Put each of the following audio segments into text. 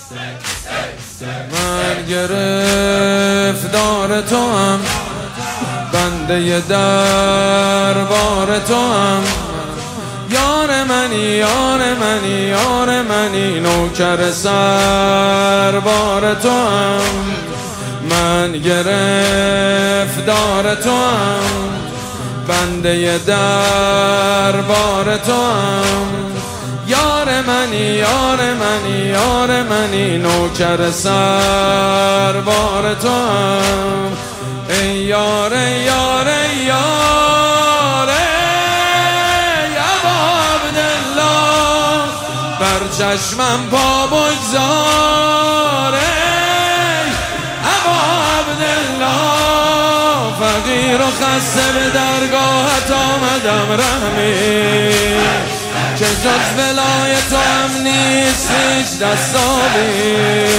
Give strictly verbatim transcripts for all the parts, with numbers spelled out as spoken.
من گرفتار تو هم، بنده دربار تو هم. یار منی یار منی یار منی، نوکر سربار تو هم. من گرفتار تو هم، بنده دربار تو هم. یار منی یار منی یار منی، نوکر سربار تو هم. ای یار ای یار ای یار ای ابا عبدالله، بر چشمم پا بگذار ای ابا عبدالله. فقیر و خسته به درگاهت آمدم رحمی، که جز ولایت هم نیست هیچ دستاوی.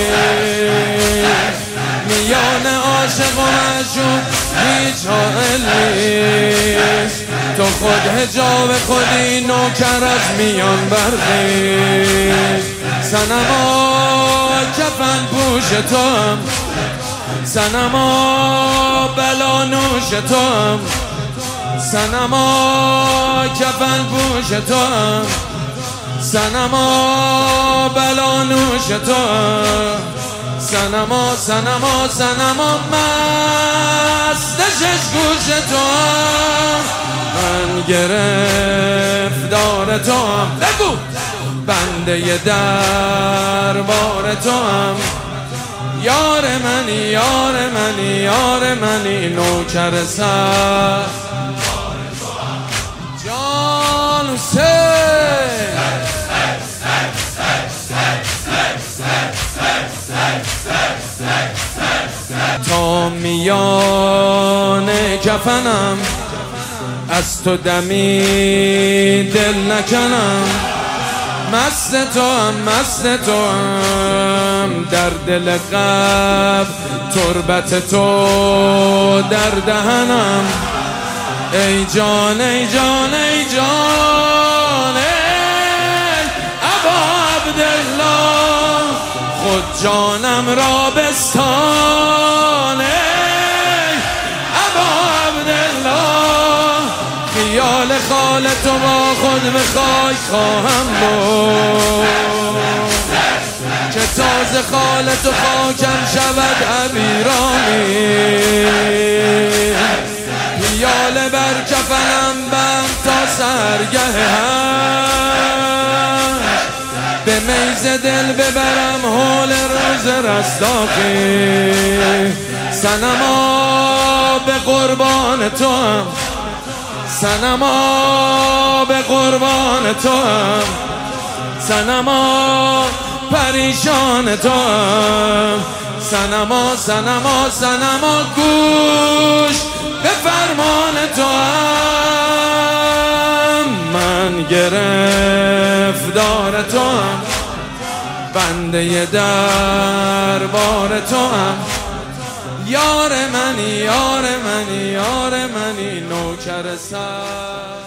میان عاشق و معشوق هیچ حائل نیست، تو خود حجاب خودی نوکر از میان برخیز. صنما کفن پوش تو هم، صنما بلا نوش تو هم. صنما کفن پوش تو هم، صنما بلا نوش تو هم. صنما صنما صنما مست شش گوش تو هم. من گرفتار تو هم، بگو بنده دربار تو هم. یار منی یار منی یار منی، نوکر سر جان حسین. تا میان کفنم از تو دمی دل نکنم. مست تو هم مست تو هم، در دل قلب تربت تو در دهنم. ای جان ای جان ای جان ای ابا عبدالله، خود جانم را بستان ای ابا عبدالله. خیال خال تو با خود به خاک خواهم بود، که تازه خال تو خاکم شود عبیرانی. خیال بر کفنم بند تا سرگه هشت، به میز دل ببرم حول روز رستاخی. صنما به قربان تو هم، صنما به قربان تو هم. صنما پریشان تو هم. صنما صنما صنما گوش به فرمان تو هم. من گرفتار تو هم، بنده دربار تو هم. یار منی یار منی یار منی، نوکر سر